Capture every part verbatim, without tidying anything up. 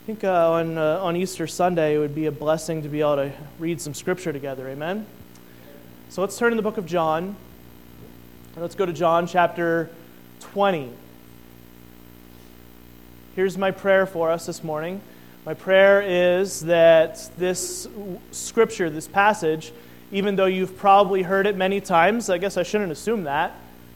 think uh, on uh, on Easter Sunday it would be a blessing to be able to read some scripture together. Amen? So let's turn to the book of John. And let's go to John chapter twenty. Here's my prayer for us this morning. My prayer is that this scripture, this passage, even though you've probably heard it many times, I guess I shouldn't assume that.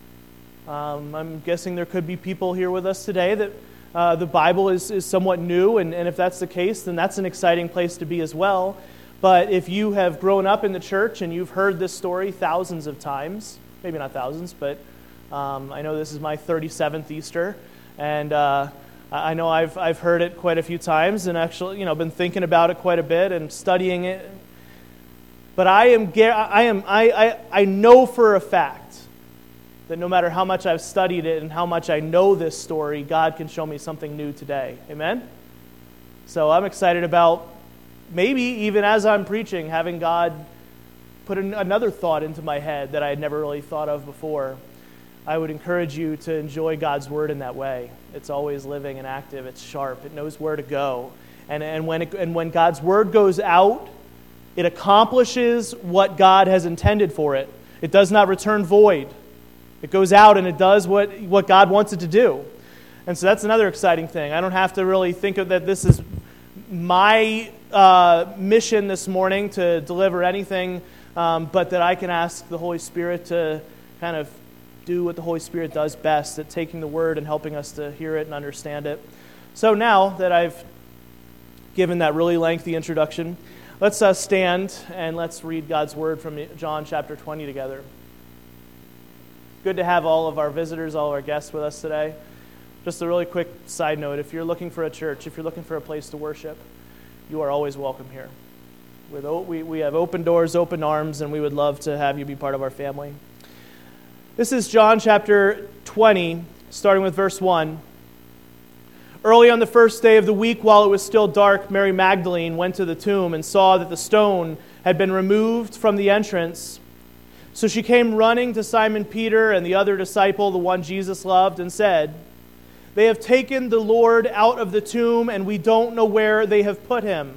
Um, I'm guessing there could be people here with us today that uh, the Bible is, is somewhat new, and, and if that's the case, then that's an exciting place to be as well. But if you have grown up in the church and you've heard this story thousands of times, maybe not thousands, but um, I know this is my thirty-seventh Easter, and uh, I know I've I've heard it quite a few times, and actually, you know, been thinking about it quite a bit and studying it. But I am I am I I, I know for a fact that no matter how much I've studied it and how much I know this story, God can show me something new today. Amen? So I'm excited about maybe even as I'm preaching, having God put an, another thought into my head that I had never really thought of before. I would encourage you to enjoy God's word in that way. It's always living and active. It's sharp. It knows where to go. And, and, when, it, and when God's word goes out, it accomplishes what God has intended for it. It does not return void. It goes out and it does what, what God wants it to do. And so that's another exciting thing. I don't have to really think of that this is my uh, mission this morning to deliver anything, um, but that I can ask the Holy Spirit to kind of do what the Holy Spirit does best at taking the word and helping us to hear it and understand it. So now that I've given that really lengthy introduction, let's uh, stand and let's read God's word from John chapter twenty together. Good to have all of our visitors, all of our guests with us today. Just a really quick side note, if you're looking for a church, if you're looking for a place to worship, you are always welcome here. With, we, we have open doors, open arms, and we would love to have you be part of our family. This is John chapter twenty, starting with verse one. Early on the first day of the week, while it was still dark, Mary Magdalene went to the tomb and saw that the stone had been removed from the entrance. So she came running to Simon Peter and the other disciple, the one Jesus loved, and said, "They have taken the Lord out of the tomb, and we don't know where they have put him."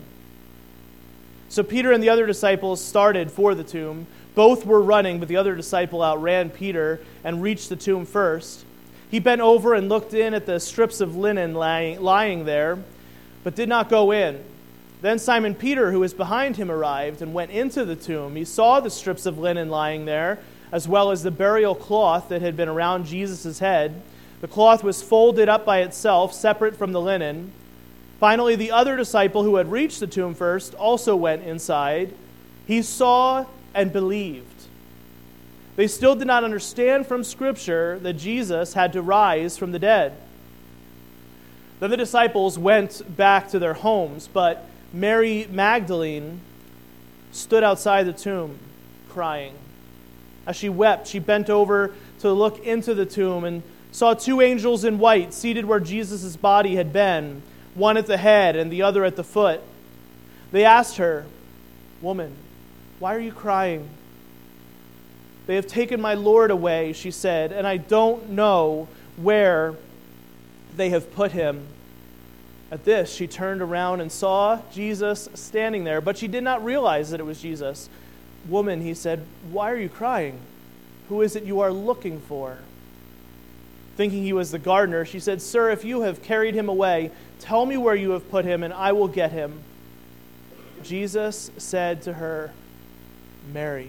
So Peter and the other disciples started for the tomb. Both were running, but the other disciple outran Peter and reached the tomb first. He bent over and looked in at the strips of linen lying, lying there, but did not go in. Then Simon Peter, who was behind him, arrived and went into the tomb. He saw the strips of linen lying there, as well as the burial cloth that had been around Jesus' head. The cloth was folded up by itself, separate from the linen. Finally, the other disciple who had reached the tomb first also went inside. He saw and believed. They still did not understand from Scripture that Jesus had to rise from the dead. Then the disciples went back to their homes, but Mary Magdalene stood outside the tomb, crying. As she wept, she bent over to look into the tomb and saw two angels in white seated where Jesus' body had been, one at the head and the other at the foot. They asked her, "Woman, why are you crying?" "They have taken my Lord away," she said, "and I don't know where they have put him." At this, she turned around and saw Jesus standing there, but she did not realize that it was Jesus. "Woman," he said, "why are you crying? Who is it you are looking for?" Thinking he was the gardener, she said, "Sir, if you have carried him away, tell me where you have put him, and I will get him." Jesus said to her, "Mary."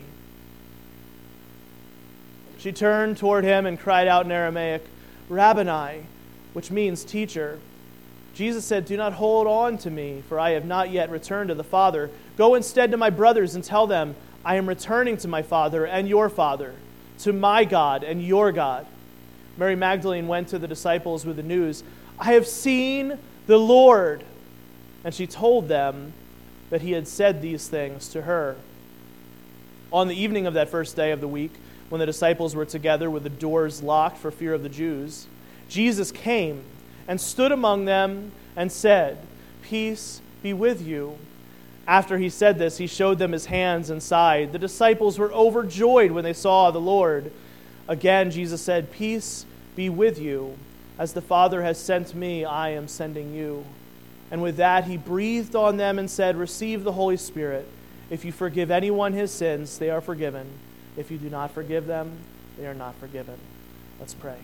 She turned toward him and cried out in Aramaic, "Rabboni," which means teacher. Jesus said, "Do not hold on to me, for I have not yet returned to the Father. Go instead to my brothers and tell them, I am returning to my Father and your Father, to my God and your God." Mary Magdalene went to the disciples with the news, "I have seen the Lord." And she told them that he had said these things to her. On the evening of that first day of the week, when the disciples were together with the doors locked for fear of the Jews, Jesus came and stood among them and said, "Peace be with you." After he said this, he showed them his hands and side. The disciples were overjoyed when they saw the Lord. Again, Jesus said, "Peace be with you. As the Father has sent me, I am sending you." And with that, he breathed on them and said, "Receive the Holy Spirit. If you forgive anyone his sins, they are forgiven. If you do not forgive them, they are not forgiven." Let's pray.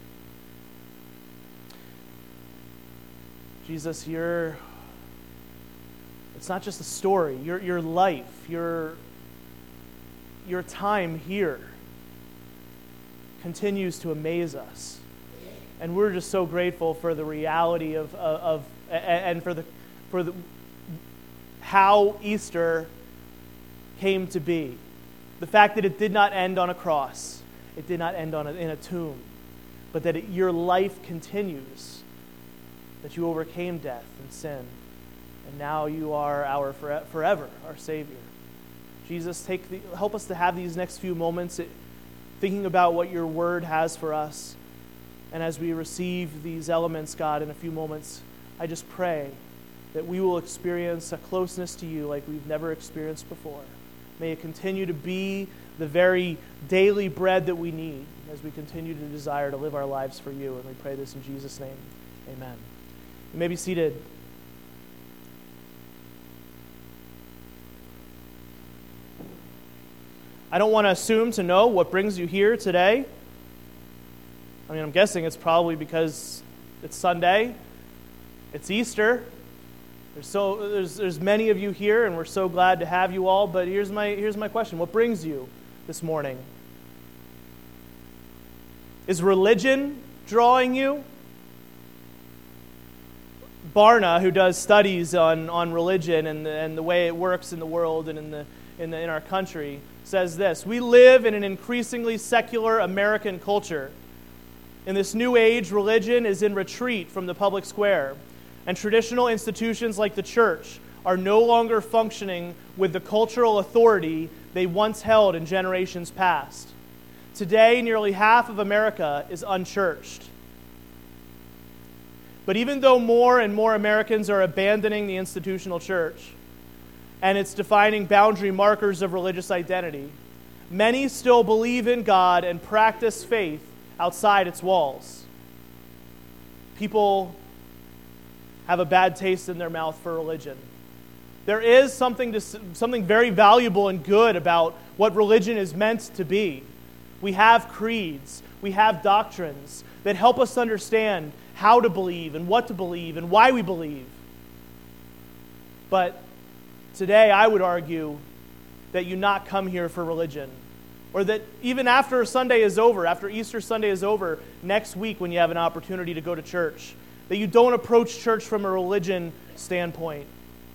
Jesus, you're, it's not just a story. Your, your life, your, your time here continues to amaze us. And we're just so grateful for the reality of, of, of and for the for the how Easter came to be. The fact that it did not end on a cross, it did not end on a, in a tomb, but that it, your life continues, that you overcame death and sin, and now you are our forever, our Savior. Jesus, take the, help us to have these next few moments thinking about what your word has for us. And as we receive these elements, God, in a few moments, I just pray that we will experience a closeness to you like we've never experienced before. May it continue to be the very daily bread that we need as we continue to desire to live our lives for you. And we pray this in Jesus' name. Amen. You may be seated. I don't want to assume to know what brings you here today. I mean, I'm guessing it's probably because it's Sunday, it's Easter. There's so there's there's many of you here, and we're so glad to have you all. But here's my here's my question: what brings you this morning? Is religion drawing you? Barna, who does studies on, on religion and the, and the way it works in the world and in the in the, in our country, says this: we live in an increasingly secular American culture. In this new age, religion is in retreat from the public square, and traditional institutions like the church are no longer functioning with the cultural authority they once held in generations past. Today, nearly half of America is unchurched. But even though more and more Americans are abandoning the institutional church and its defining boundary markers of religious identity, many still believe in God and practice faith outside its walls. People have a bad taste in their mouth for religion. There is something to, something very valuable and good about what religion is meant to be. We have creeds, we have doctrines that help us understand how to believe and what to believe and why we believe. But today I would argue that you not come here for religion. Or that even after Sunday is over, after Easter Sunday is over, next week when you have an opportunity to go to church, that you don't approach church from a religion standpoint.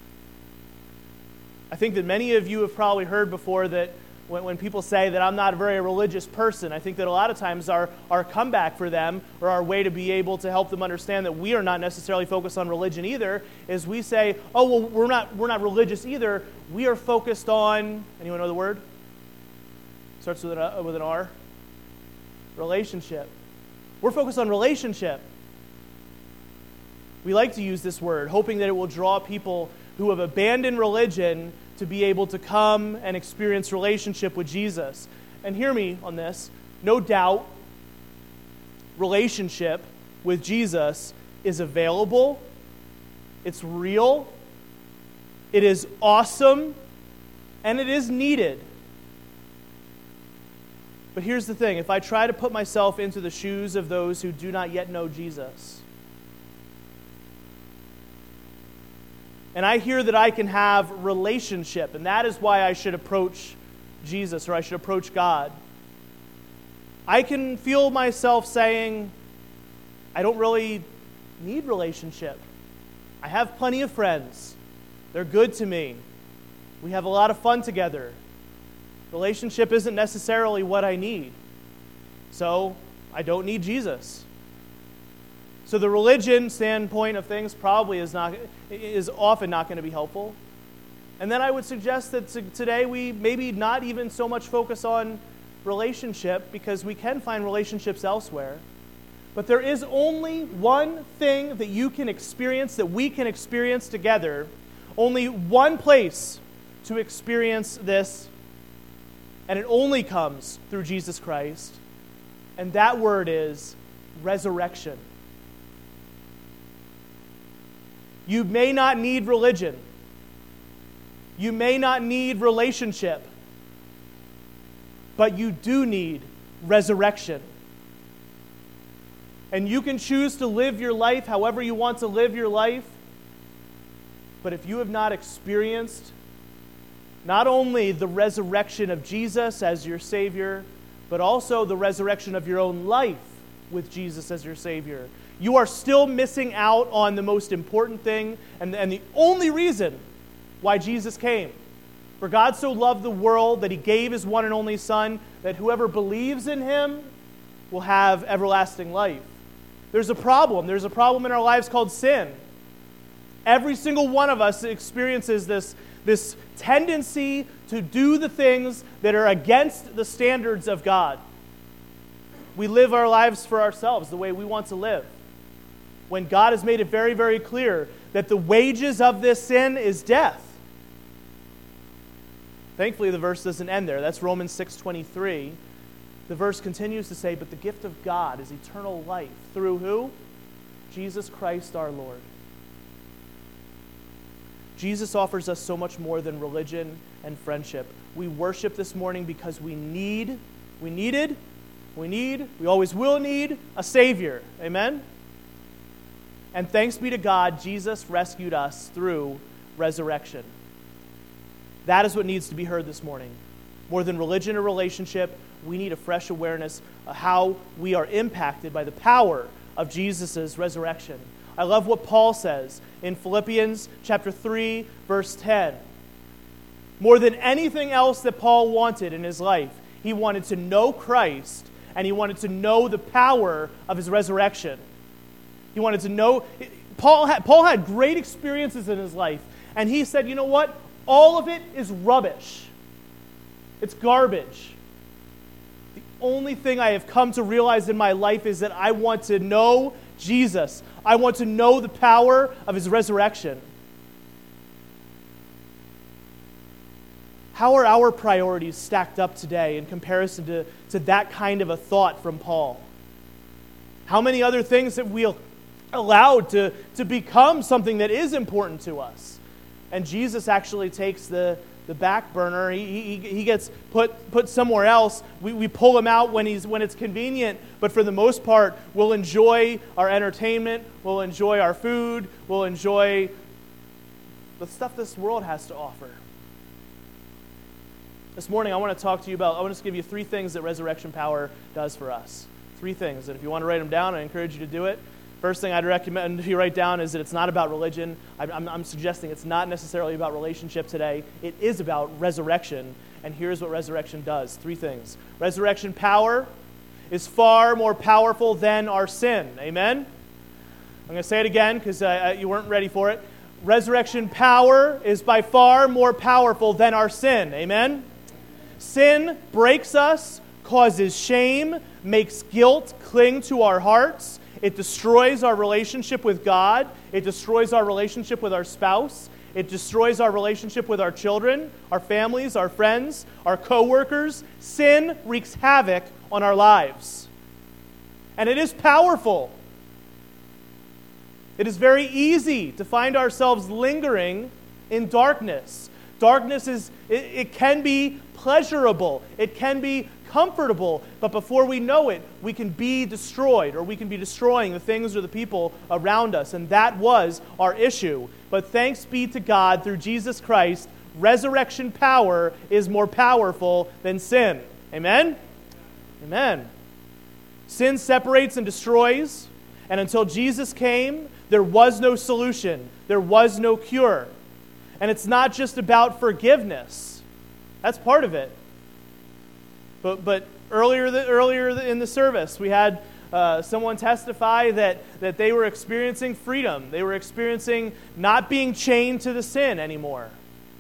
I think that many of you have probably heard before that when, when people say that I'm not a very religious person, I think that a lot of times our, our comeback for them, or our way to be able to help them understand that we are not necessarily focused on religion either, is we say, oh, well, we're not, we're not religious either. We are focused on, anyone know the word? Starts with an, with an R. Relationship. We're focused on relationship. We like to use this word, hoping that it will draw people who have abandoned religion to be able to come and experience relationship with Jesus. And hear me on this. No doubt, relationship with Jesus is available. It's real. It is awesome. And it is needed. But here's the thing. If I try to put myself into the shoes of those who do not yet know Jesus, and I hear that I can have relationship, and that is why I should approach Jesus, or I should approach God, I can feel myself saying, I don't really need relationship. I have plenty of friends. They're good to me. We have a lot of fun together. Relationship isn't necessarily what I need. So I don't need Jesus. So the religion standpoint of things probably is not is often not going to be helpful. And then I would suggest that today we maybe not even so much focus on relationship, because we can find relationships elsewhere. But there is only one thing that you can experience, that we can experience together, only one place to experience this, and it only comes through Jesus Christ. And that word is resurrection. You may not need religion. You may not need relationship. But you do need resurrection. And you can choose to live your life however you want to live your life. But if you have not experienced not only the resurrection of Jesus as your Savior, but also the resurrection of your own life with Jesus as your Savior, you are still missing out on the most important thing and, and the only reason why Jesus came. For God so loved the world that he gave his one and only Son, that whoever believes in him will have everlasting life. There's a problem. There's a problem in our lives called sin. Every single one of us experiences this, this tendency to do the things that are against the standards of God. We live our lives for ourselves the way we want to live, when God has made it very, very clear that the wages of this sin is death. Thankfully, the verse doesn't end there. That's Romans six twenty-three. The verse continues to say, but the gift of God is eternal life. Through who? Jesus Christ our Lord. Jesus offers us so much more than religion and friendship. We worship this morning because we need, we needed, we need, we always will need a Savior. Amen? And thanks be to God, Jesus rescued us through resurrection. That is what needs to be heard this morning. More than religion or relationship, we need a fresh awareness of how we are impacted by the power of Jesus' resurrection. I love what Paul says in Philippians chapter three, verse ten. More than anything else that Paul wanted in his life, he wanted to know Christ and he wanted to know the power of his resurrection. He wanted to know, Paul had, Paul had great experiences in his life, and he said, you know what? All of it is rubbish. It's garbage. The only thing I have come to realize in my life is that I want to know Jesus. I want to know the power of his resurrection. How are our priorities stacked up today in comparison to, to that kind of a thought from Paul? How many other things have we allowed to, to become something that is important to us? And Jesus actually takes the, the back burner. He, he, he gets put, put somewhere else. We, we pull him out when, he's, when it's convenient. But for the most part, we'll enjoy our entertainment. We'll enjoy our food. We'll enjoy the stuff this world has to offer. This morning, I want to talk to you about, I want to give you three things that resurrection power does for us. Three things. And if you want to write them down, I encourage you to do it. First thing I'd recommend you write down is that it's not about religion. I'm, I'm, I'm suggesting it's not necessarily about relationship today. It is about resurrection. And here's what resurrection does. Three things. Resurrection power is far more powerful than our sin. Amen? I'm going to say it again because uh, you weren't ready for it. Resurrection power is by far more powerful than our sin. Amen? Sin breaks us, causes shame, makes guilt cling to our hearts. It destroys our relationship with God. It destroys our relationship with our spouse. It destroys our relationship with our children, our families, our friends, our co-workers. Sin wreaks havoc on our lives. And it is powerful. It is very easy to find ourselves lingering in darkness. Darkness is, it, it can be pleasurable. It can be comfortable, but before we know it, we can be destroyed, or we can be destroying the things or the people around us, and that was our issue. But thanks be to God, through Jesus Christ, resurrection power is more powerful than sin. Amen? Amen. Sin separates and destroys, and until Jesus came, there was no solution. There was no cure. And it's not just about forgiveness. That's part of it. But but earlier the, earlier in the service, we had uh, someone testify that, that they were experiencing freedom. They were experiencing not being chained to the sin anymore.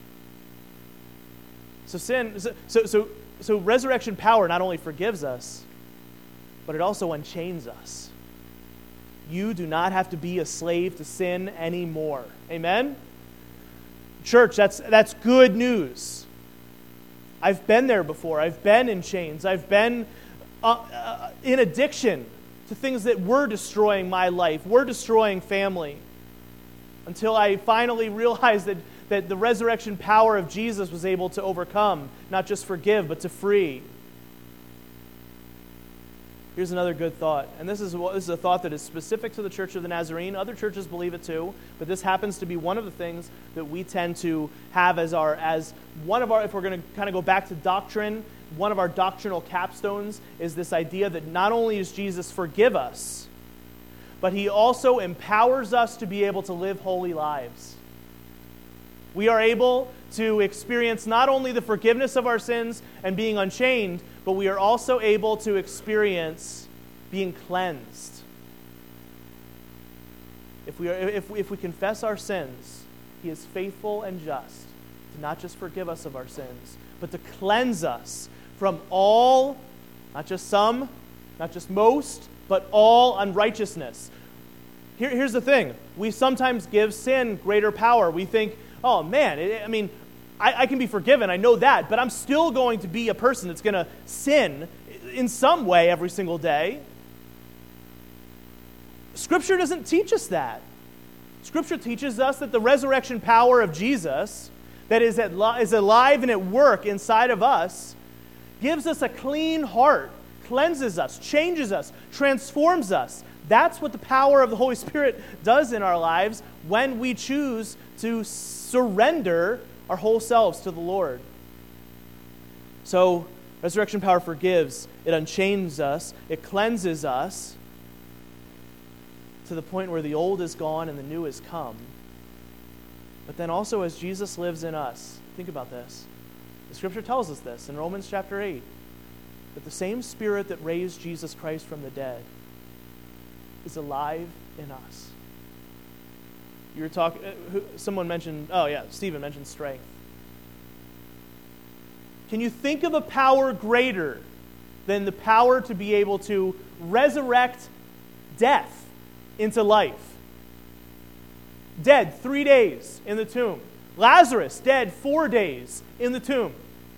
So sin, so so so resurrection power not only forgives us, but it also unchains us. You do not have to be a slave to sin anymore. Amen? Church, that's that's good news. I've been there before. I've been in chains. I've been uh, uh, in addiction to things that were destroying my life, were destroying family. until I finally realized that, that the resurrection power of Jesus was able to overcome, not just forgive, but to free. Here's another good thought, and this is, this is a thought that is specific to the Church of the Nazarene. Other churches believe it too, but this happens to be one of the things that we tend to have as our, as one of our, if we're going to kind of go back to doctrine, one of our doctrinal capstones is this idea that not only does Jesus forgive us, but he also empowers us to be able to live holy lives. We are able to experience not only the forgiveness of our sins and being unchained, but we are also able to experience being cleansed. If we, are, if, if we confess our sins, he is faithful and just to not just forgive us of our sins, but to cleanse us from all, not just some, not just most, but all unrighteousness. Here, here's the thing. We sometimes give sin greater power. We think, oh man, it, I mean, I, I can be forgiven, I know that, but I'm still going to be a person that's going to sin in some way every single day. Scripture doesn't teach us that. Scripture teaches us that the resurrection power of Jesus that is, at, is alive and at work inside of us gives us a clean heart, cleanses us, changes us, transforms us. That's what the power of the Holy Spirit does in our lives when we choose to surrender our whole selves to the Lord. So, resurrection power forgives, it unchains us, it cleanses us to the point where the old is gone and the new has come. But then also as Jesus lives in us, think about this. The Scripture tells us this in Romans chapter eight, that the same Spirit that raised Jesus Christ from the dead is alive in us. You were talking, someone mentioned, oh yeah, Stephen mentioned strength. Can you think of a power greater than the power to be able to resurrect death into life? Dead three days in the tomb. Lazarus dead four days in the tomb.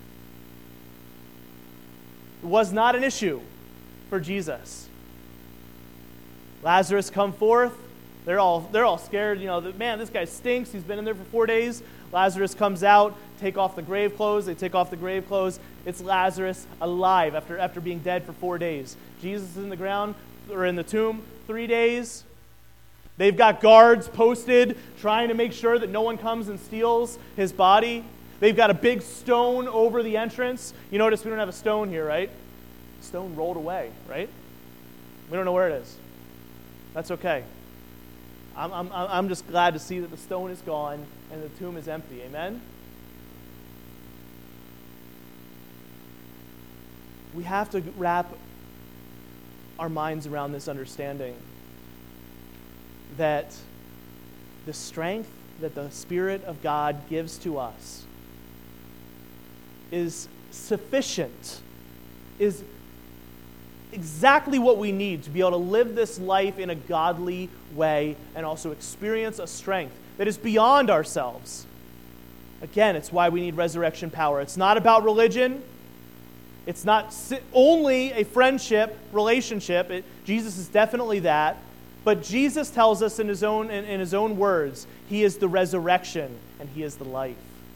It was not an issue for Jesus. Lazarus come forth. They're all they're all scared. You know, man, this guy stinks. He's been in there for four days. Lazarus comes out. Take off the grave clothes. They take off the grave clothes. It's Lazarus alive after after being dead for four days. Jesus is in the ground or in the tomb three days. They've got guards posted trying to make sure that no one comes and steals his body. They've got a big stone over the entrance. You notice we don't have a stone here, right? Stone rolled away, right? We don't know where it is. That's okay. I'm, I'm, I'm just glad to see that the stone is gone and the tomb is empty. Amen? We have to wrap our minds around this understanding that the strength that the Spirit of God gives to us is sufficient, is exactly what we need to be able to live this life in a godly way and also experience a strength that is beyond ourselves. Again, it's why we need resurrection power. It's not about religion. It's not only a friendship relationship. It, Jesus is definitely that. But Jesus tells us in his own in, in his own words, he is the resurrection and he is the life.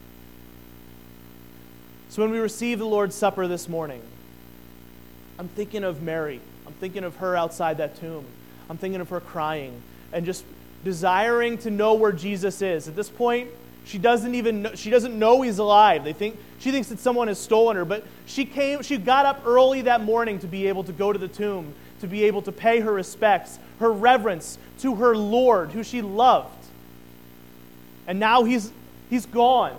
So when we receive the Lord's Supper this morning, I'm thinking of Mary. I'm thinking of her outside that tomb. I'm thinking of her crying and just desiring to know where Jesus is. At this point, she doesn't even know, she doesn't know he's alive. They think she thinks that someone has stolen her, but she came she got up early that morning to be able to go to the tomb, to be able to pay her respects, her reverence to her Lord, who she loved. And now he's he's gone.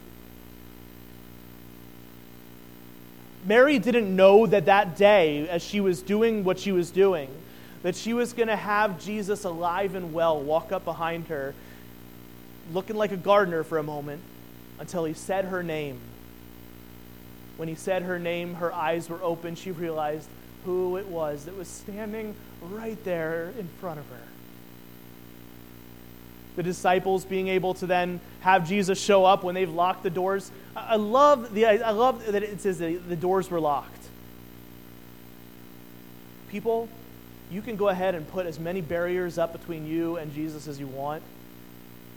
Mary didn't know that that day, as she was doing what she was doing, that she was going to have Jesus alive and well walk up behind her, looking like a gardener for a moment, until he said her name. When he said her name, her eyes were open. She realized who it was that was standing right there in front of her. The disciples being able to then have Jesus show up when they've locked the doors. I love the I love that it says that the doors were locked. People, you can go ahead and put as many barriers up between you and Jesus as you want.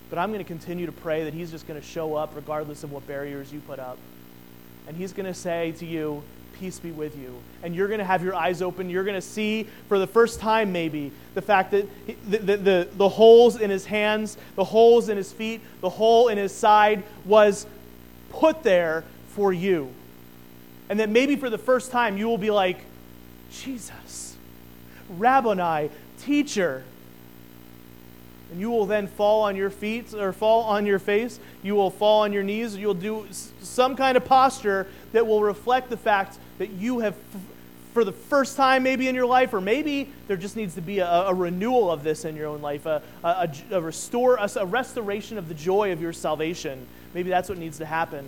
But I'm going to continue to pray that he's just going to show up regardless of what barriers you put up. And he's going to say to you, peace be with you. And you're going to have your eyes open. You're going to see for the first time maybe the fact that he, the, the, the, the holes in his hands, the holes in his feet, the hole in his side was put there for you. And that maybe for the first time you will be like, Jesus, Rabboni, teacher. And you will then fall on your feet or fall on your face. You will fall on your knees. You'll do some kind of posture that will reflect the fact that you have, for the first time maybe in your life, or maybe there just needs to be a, a renewal of this in your own life, a, a, a restore, a, a restoration of the joy of your salvation. Maybe that's what needs to happen.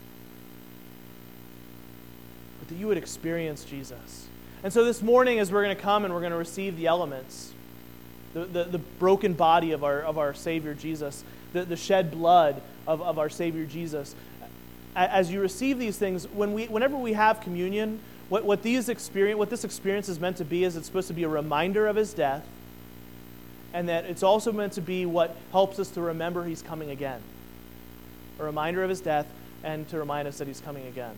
But that you would experience Jesus. And so this morning, as we're going to come and we're going to receive the elements, The, the, the broken body of our of our Savior Jesus, the, the shed blood of, of our Savior Jesus. As you receive these things, when we whenever we have communion, what, what these experience what this experience is meant to be is it's supposed to be a reminder of his death, and that it's also meant to be what helps us to remember he's coming again. A reminder of his death and to remind us that he's coming again.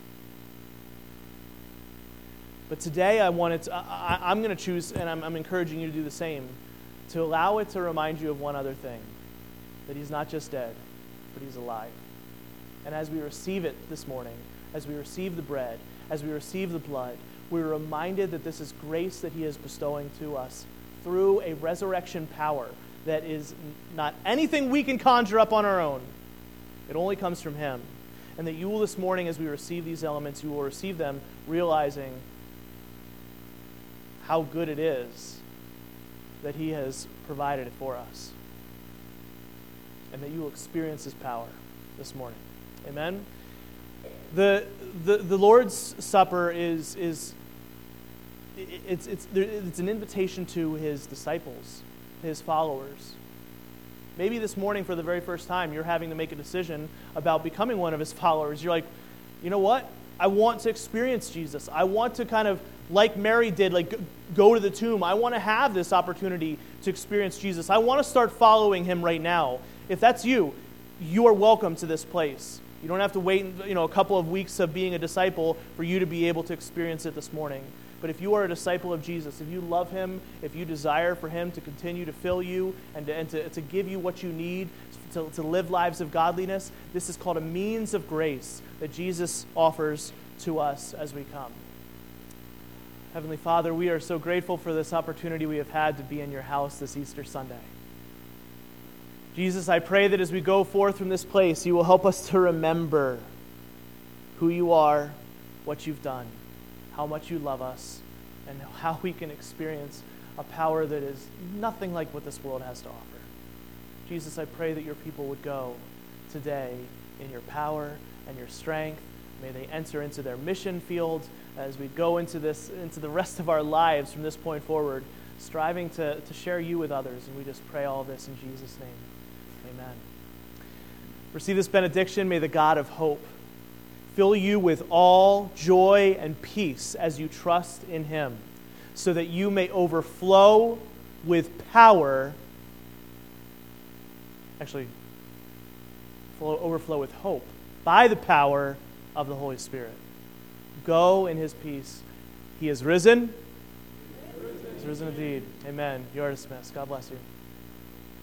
But today I wanted to, I, I'm going to choose, and I'm, I'm encouraging you to do the same, to allow it to remind you of one other thing, that he's not just dead, but he's alive. And as we receive it this morning, as we receive the bread, as we receive the blood, we're reminded that this is grace that he is bestowing to us through a resurrection power that is not anything we can conjure up on our own. It only comes from him. And that you will this morning, as we receive these elements, you will receive them realizing how good it is that he has provided it for us. And that you will experience his power this morning. Amen? The the, the Lord's Supper is is it's it's it's an invitation to his disciples, his followers. Maybe this morning for the very first time you're having to make a decision about becoming one of his followers. You're like, you know what? I want to experience Jesus. I want to kind of, like Mary did, like go to the tomb. I want to have this opportunity to experience Jesus. I want to start following him right now. If that's you, you are welcome to this place. You don't have to wait, you know, a couple of weeks of being a disciple for you to be able to experience it this morning. But if you are a disciple of Jesus, if you love him, if you desire for him to continue to fill you and to, and to, to give you what you need to, to live lives of godliness, this is called a means of grace that Jesus offers to us as we come. Heavenly Father, we are so grateful for this opportunity we have had to be in your house this Easter Sunday. Jesus, I pray that as we go forth from this place, you will help us to remember who you are, what you've done, how much you love us, and how we can experience a power that is nothing like what this world has to offer. Jesus, I pray that your people would go today in your power and your strength. May they enter into their mission field as we go into this, into the rest of our lives from this point forward, striving to, to share you with others. And we just pray all this in Jesus' name. Amen. Receive this benediction. May the God of hope fill you with all joy and peace as you trust in him, so that you may overflow with power, actually, flow, overflow with hope by the power of the Holy Spirit. Go in his peace. He is risen. He is risen indeed. Amen. You are dismissed. God bless you.